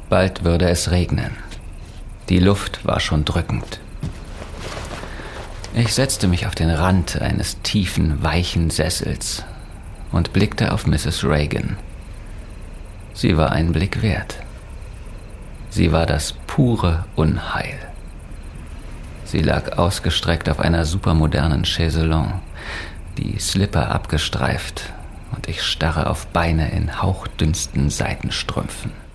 Bald würde es regnen. Die Luft war schon drückend. Ich setzte mich auf den Rand eines tiefen, weichen Sessels und blickte auf Mrs. Reagan. Sie war einen Blick wert. Sie war das pure Unheil. Sie lag ausgestreckt auf einer supermodernen Chaiselongue, die Slipper abgestreift, und ich starre auf Beine in hauchdünnsten Seidenstrümpfen.